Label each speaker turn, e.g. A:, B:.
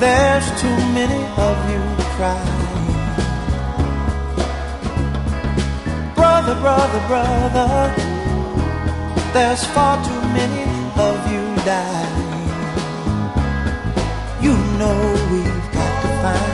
A: There's too many of you crying. Brother, brother, brother, there's far too many of you dying. You know we've got to find